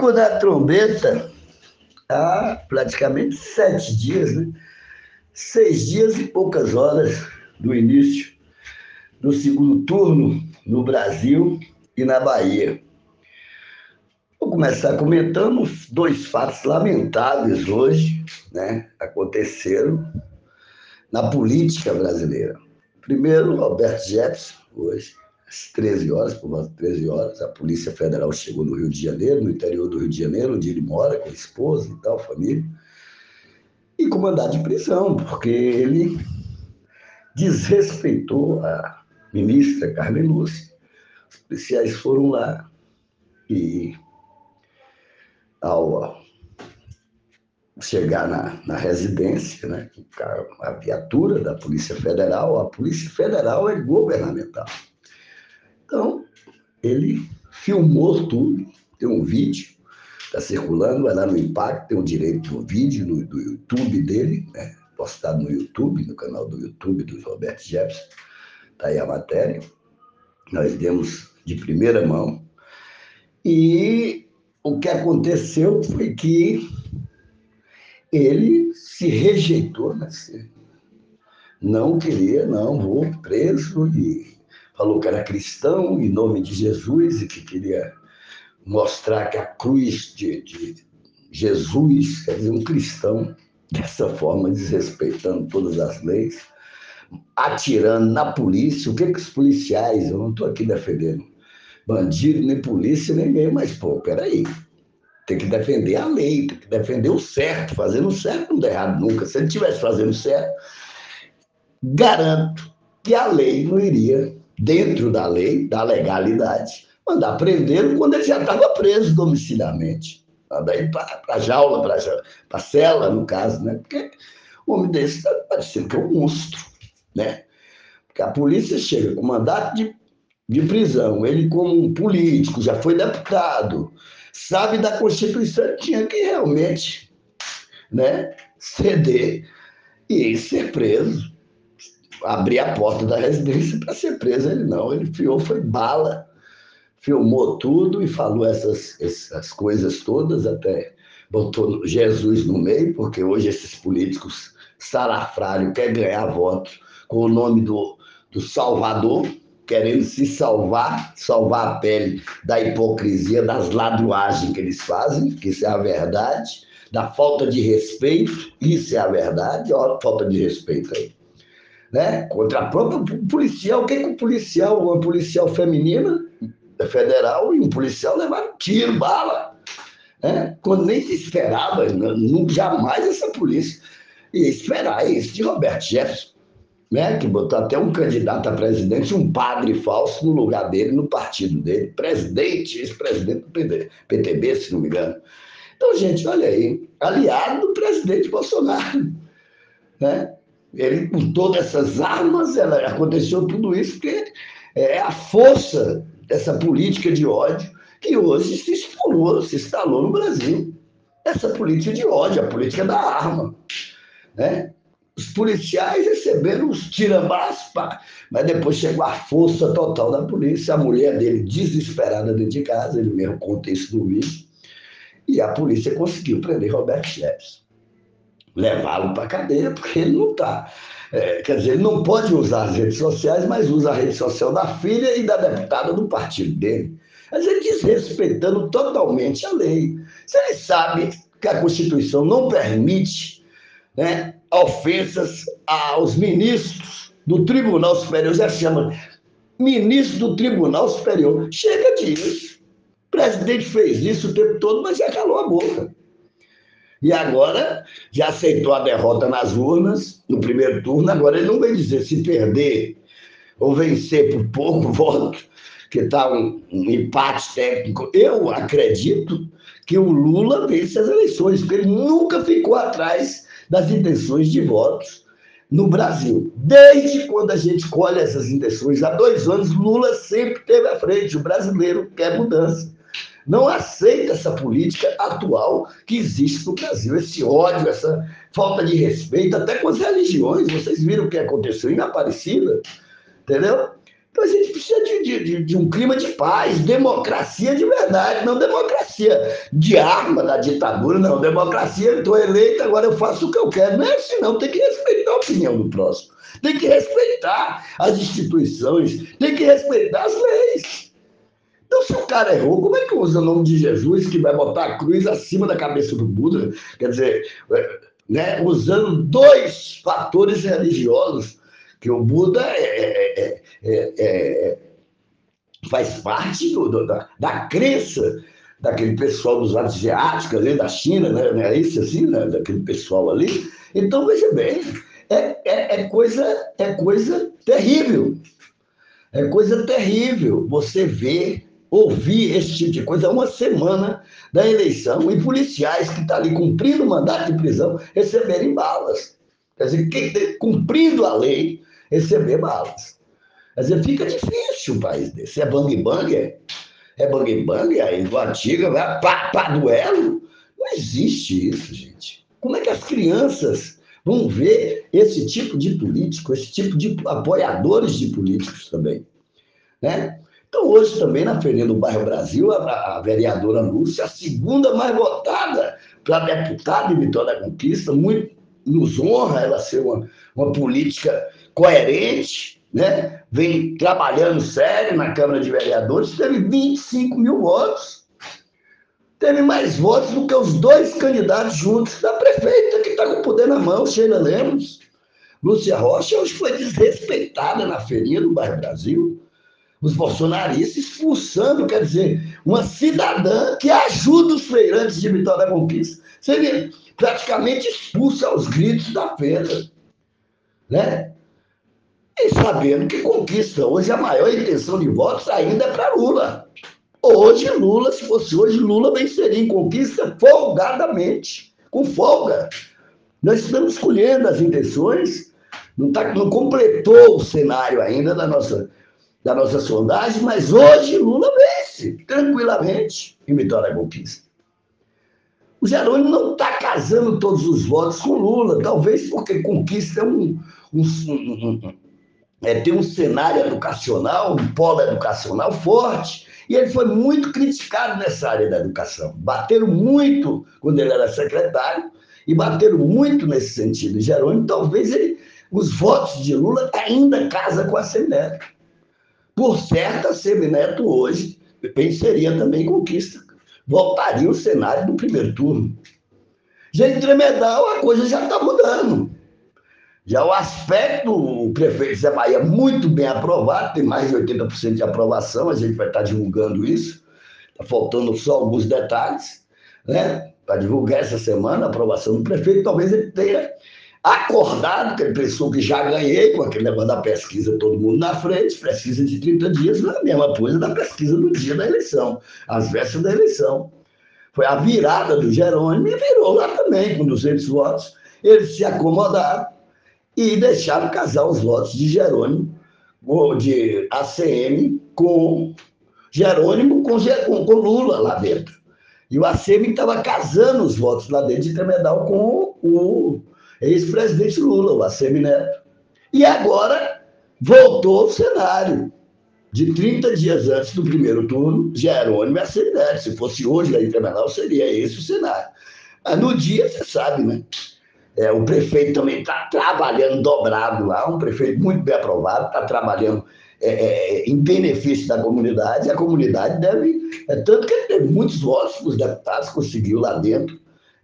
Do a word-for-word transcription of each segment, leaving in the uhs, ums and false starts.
pico da trombeta há praticamente sete dias, né? Seis dias e poucas horas do início do segundo turno no Brasil e na Bahia. Vou começar comentando dois fatos lamentáveis hoje, né? Aconteceram na política brasileira. Primeiro, Roberto Jefferson, hoje, às treze horas, por volta de treze horas, a Polícia Federal chegou no Rio de Janeiro, no interior do Rio de Janeiro, onde ele mora, com a esposa e tal, família, e com mandado de prisão, porque ele desrespeitou a ministra Carmen Lúcia. Os policiais foram lá e, ao chegar na, na residência, né, a viatura da Polícia Federal, a Polícia Federal é governamental. Então, ele filmou tudo, tem um vídeo, está circulando, vai lá no Impacto, tem o direito do vídeo no, do YouTube dele, né, postado no YouTube, no canal do YouTube do Roberto Jefferson, está aí a matéria, nós demos de primeira mão, e o que aconteceu foi que ele se rejeitou, né? Não queria, não, vou preso, e falou que era cristão em nome de Jesus e que queria mostrar que a cruz de, de Jesus, quer dizer, um cristão, dessa forma, desrespeitando todas as leis, atirando na polícia. O que que os policiais, eu não estou aqui defendendo bandido, nem polícia, nem ninguém, mas, pô, peraí, tem que defender a lei, tem que defender o certo, fazendo o certo não dá errado nunca. Se ele estivesse fazendo certo, garanto que a lei não iria, dentro da lei, da legalidade, mandar prendê-lo quando ele já estava preso domiciliarmente. Mandar ir para a jaula, para a cela, no caso, né? Porque o homem desse está parecendo que é um monstro, né? Porque a polícia chega com mandato de, de prisão, ele como um político, já foi deputado, sabe da Constituição, tinha que realmente, né, ceder e ser preso, abrir a porta da residência para ser preso. Ele não, ele fiou, foi bala, filmou tudo e falou essas, essas coisas todas, até botou Jesus no meio, porque hoje esses políticos salafrários querem ganhar votos com o nome do, do Salvador, querendo se salvar, salvar a pele da hipocrisia, das ladruagens que eles fazem, que isso é a verdade, da falta de respeito, isso é a verdade, olha a falta de respeito aí, né? Contra a própria policial. O que é que um policial, uma policial feminina, federal, e um policial levaram tiro, bala, né? Quando nem se esperava, não, jamais essa polícia ia esperar isso de Roberto Jefferson, né, que botou até um candidato a presidente, um padre falso no lugar dele, no partido dele, presidente, ex-presidente do P T B, se não me engano. Então, gente, olha aí, aliado do presidente Bolsonaro, né? Ele, com todas essas armas, ela, aconteceu tudo isso porque é a força dessa política de ódio que hoje se instalou, se instalou no Brasil. Essa política de ódio, a política da arma, né? Os policiais receberam os tirambás, mas depois chegou a força total da polícia, a mulher dele desesperada dentro de casa, ele mesmo conta isso no vídeo, e a polícia conseguiu prender Roberto Jefferson, levá-lo para a cadeia, porque ele não está, é, quer dizer, ele não pode usar as redes sociais, mas usa a rede social da filha e da deputada do partido dele. Mas ele desrespeitando totalmente a lei. Se ele sabe que a Constituição não permite, né, ofensas aos ministros do Tribunal Superior, já chama ministro do Tribunal Superior. Chega disso. O presidente fez isso o tempo todo, mas já calou a boca. E agora já aceitou a derrota nas urnas, no primeiro turno. Agora ele não vem dizer se perder ou vencer por pouco voto, que está um, um empate técnico. Eu acredito que o Lula vence as eleições, porque ele nunca ficou atrás das intenções de votos no Brasil. Desde quando a gente colhe essas intenções, há dois anos, Lula sempre esteve à frente. O brasileiro quer mudança. Não aceita essa política atual que existe no Brasil, esse ódio, essa falta de respeito, até com as religiões. Vocês viram o que aconteceu em Aparecida, entendeu? Então a gente precisa de, de, de um clima de paz, democracia de verdade, não democracia de arma da ditadura, não. Democracia, estou eleito, agora eu faço o que eu quero. Não é assim, não. Tem que respeitar a opinião do próximo. Tem que respeitar as instituições, tem que respeitar as leis. Então, se o cara errou, como é que usa o nome de Jesus, que vai botar a cruz acima da cabeça do Buda? Quer dizer, né, usando dois fatores religiosos, que o Buda é, é, é, é, faz parte do, do, da, da crença daquele pessoal dos asiáticos ali, da China, né? Não é isso assim, né? Daquele pessoal ali. Então, veja bem, é, é, é, coisa, é coisa terrível. É coisa terrível você ver, ouvir esse tipo de coisa uma semana da eleição e policiais que estão ali cumprindo o mandato de prisão receberem balas. Quer dizer, quem tem, cumprindo a lei, receber balas. Quer dizer, fica difícil um país desse. É bang-bang, é, é bang-bang, aí do antigo, vai pá, pá, duelo. Não existe isso, gente. Como é que as crianças vão ver esse tipo de político, esse tipo de apoiadores de políticos também, né? Então, hoje também, na Feirinha do Bairro Brasil, a, a vereadora Lúcia, a segunda mais votada para deputada em Vitória da Conquista, muito nos honra ela ser uma, uma política coerente, né? Vem trabalhando sério na Câmara de Vereadores, teve vinte e cinco mil votos. Teve mais votos do que os dois candidatos juntos da prefeita, que está com o poder na mão, Sheila Lemos. Lúcia Rocha hoje foi desrespeitada na Feirinha do Bairro Brasil. Os bolsonaristas expulsando, quer dizer, uma cidadã que ajuda os feirantes de Vitória da Conquista, seria praticamente expulsa aos gritos da feira, né? E sabendo que Conquista, hoje a maior intenção de votos ainda é para Lula. Hoje, Lula, se fosse hoje, Lula venceria em Conquista folgadamente, com folga. Nós estamos escolhendo as intenções, não, tá, não completou o cenário ainda da nossa, da nossa sondagem, mas hoje Lula vence, tranquilamente, em Vitória da Conquista. O Jerônimo não está casando todos os votos com Lula, talvez porque Conquista é um, um, um, um é, tem um cenário educacional, um polo educacional forte, e ele foi muito criticado nessa área da educação. Bateram muito quando ele era secretário, e bateram muito nesse sentido. Jerônimo, talvez ele, os votos de Lula ainda casa com a Semineto. Por certo, a Semineto hoje venceria também Conquista. Voltaria o cenário do primeiro turno. Já em Tremedal, a coisa já está mudando. Já o aspecto, o prefeito Zé Bahia, muito bem aprovado, tem mais de oitenta por cento de aprovação, a gente vai estar divulgando isso, está faltando só alguns detalhes, né? Para divulgar essa semana a aprovação do prefeito, talvez ele tenha acordado, que ele pensou que já ganhei, com aquele negócio da pesquisa, todo mundo na frente, pesquisa de trinta dias, não é a mesma coisa da pesquisa no dia da eleição, às vésperas da eleição. Foi a virada do Jerônimo e virou lá também, com duzentos votos, eles se acomodaram e deixaram casar os votos de Jerônimo, ou de A C M, com Jerônimo, com, com, com Lula lá dentro. E o A C M estava casando os votos lá dentro de Tremedal com o ex-presidente Lula, o A C M Neto. E agora voltou o cenário. De trinta dias antes do primeiro turno, Jerônimo e A C M Neto. Se fosse hoje lá em Tremedal, seria esse o cenário. Mas no dia, você sabe, né? É, o prefeito também está trabalhando dobrado lá, um prefeito muito bem aprovado, está trabalhando é, é, em benefício da comunidade, e a comunidade deve, é, tanto que ele teve muitos votos, os deputados conseguiu lá dentro,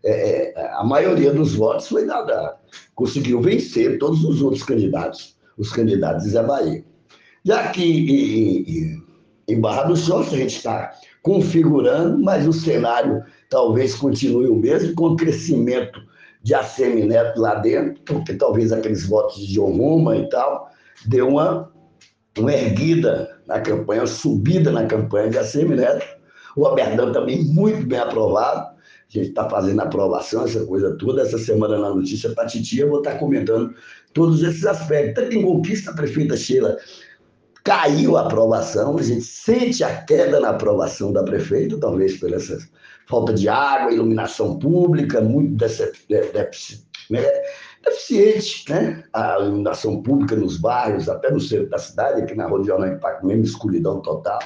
é, é, a maioria dos votos foi dada, conseguiu vencer todos os outros candidatos, os candidatos de Zé Bahia. Já que em, em, em Barra do Sonso a gente está configurando, mas o cenário talvez continue o mesmo, com o crescimento de A C M Neto lá dentro, porque talvez aqueles votos de John Roma e tal, deu uma, uma erguida na campanha, uma subida na campanha de A C M Neto. O Aberdão também muito bem aprovado, a gente está fazendo aprovação, essa coisa toda. Essa semana na Notícia para Titia eu vou estar comentando todos esses aspectos. Tanto em Conquista, a prefeita Sheila caiu a aprovação, a gente sente a queda na aprovação da prefeita, talvez por essa falta de água, iluminação pública, muito dessa, de, de, né, eficiente, né? A iluminação pública nos bairros, até no centro da cidade, aqui na Rua de Jornal Impacto, mesmo escuridão total,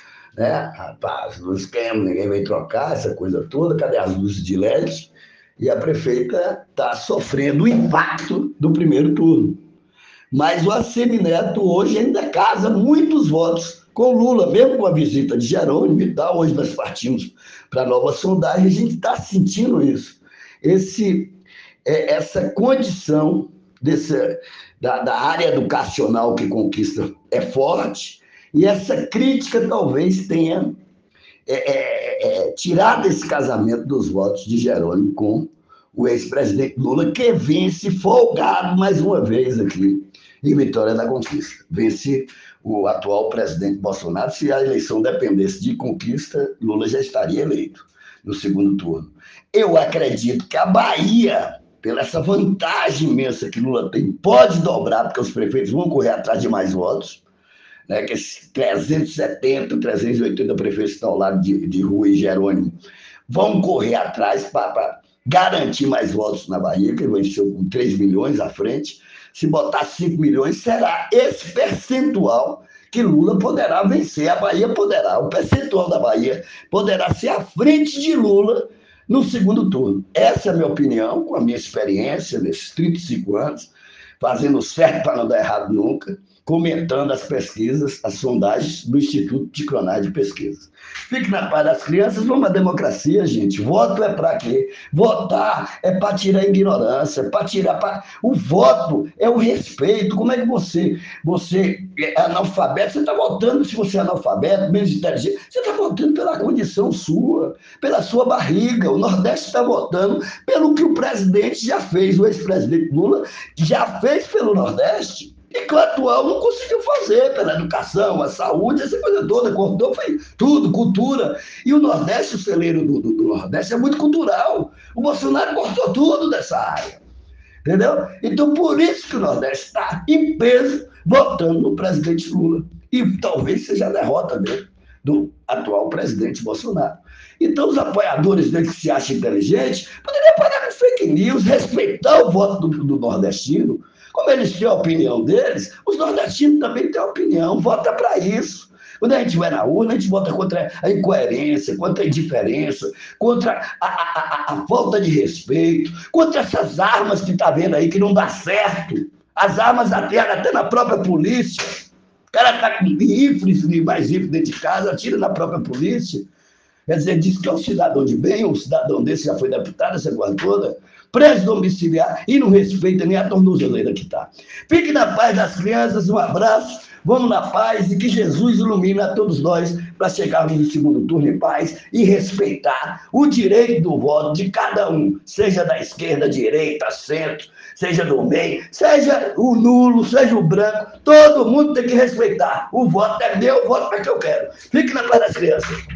né? Rapaz, luz queima, ninguém vem trocar, essa coisa toda, cadê as luzes de L E D? E a prefeita está sofrendo o impacto do primeiro turno. Mas o Assemineto hoje ainda casa muitos votos com Lula, mesmo com a visita de Jerônimo e tal. Hoje nós partimos para a nova sondagem, a gente está sentindo isso. Esse, é, essa condição desse, da, da área educacional que conquista é forte, e essa crítica talvez tenha é, é, é, tirado esse casamento dos votos de Jerônimo com o ex-presidente Lula, que vence folgado mais uma vez aqui em Vitória da Conquista. Vence o atual presidente Bolsonaro. Se a eleição dependesse de conquista, Lula já estaria eleito no segundo turno. Eu acredito que a Bahia, pela essa vantagem imensa que Lula tem, pode dobrar, porque os prefeitos vão correr atrás de mais votos, né, que esses trezentos e setenta, trezentos e oitenta prefeitos que estão ao lado de, de Rui e Jerônimo vão correr atrás para garantir mais votos na Bahia, que venceu com três milhões à frente. Se botar cinco milhões, será esse percentual que Lula poderá vencer. A Bahia poderá, o percentual da Bahia poderá ser à frente de Lula no segundo turno. Essa é a minha opinião, com a minha experiência nesses trinta e cinco anos, fazendo certo para não dar errado nunca, comentando as pesquisas, as sondagens do Instituto de Cronagem de Pesquisa. Fique na paz das crianças, vamos à democracia, gente. Voto é para quê? Votar é para tirar a ignorância, para tirar... Pra... O voto é o respeito. Como é que você, você é analfabeto? Você está votando, se você é analfabeto, menos inteligente, você está votando pela condição sua, pela sua barriga. O Nordeste está votando pelo que o presidente já fez, o ex-presidente Lula já fez pelo Nordeste. E que o atual não conseguiu fazer pela educação, a saúde, essa coisa toda, cortou, foi tudo, cultura. E o Nordeste, o celeiro do, do, do Nordeste é muito cultural. O Bolsonaro cortou tudo dessa área, entendeu? Então, por isso que o Nordeste está em peso votando no presidente Lula. E talvez seja a derrota dele, do atual presidente Bolsonaro. Então, os apoiadores dele que se acham inteligentes poderiam parar com fake news, respeitar o voto do, do nordestino. Como eles têm a opinião deles, os nordestinos também têm a opinião, vota para isso. Quando a gente vai na urna, a gente vota contra a incoerência, contra a indiferença, contra a, a, a, a falta de respeito, contra essas armas que está vendo aí que não dá certo. As armas até, até na própria polícia. O cara está com rifles e mais rifles dentro de casa, atira na própria polícia. Quer dizer, diz que é um cidadão de bem, um cidadão desse já foi deputado, essa coisa toda, preso domiciliar e não respeita nem a tornozeleira que está. Fique na paz das crianças, um abraço, vamos na paz e que Jesus ilumine a todos nós para chegarmos no segundo turno em paz e respeitar o direito do voto de cada um, seja da esquerda, direita, centro, seja do meio, seja o nulo, seja o branco, todo mundo tem que respeitar. O voto é meu, o voto é que eu quero. Fique na paz das crianças.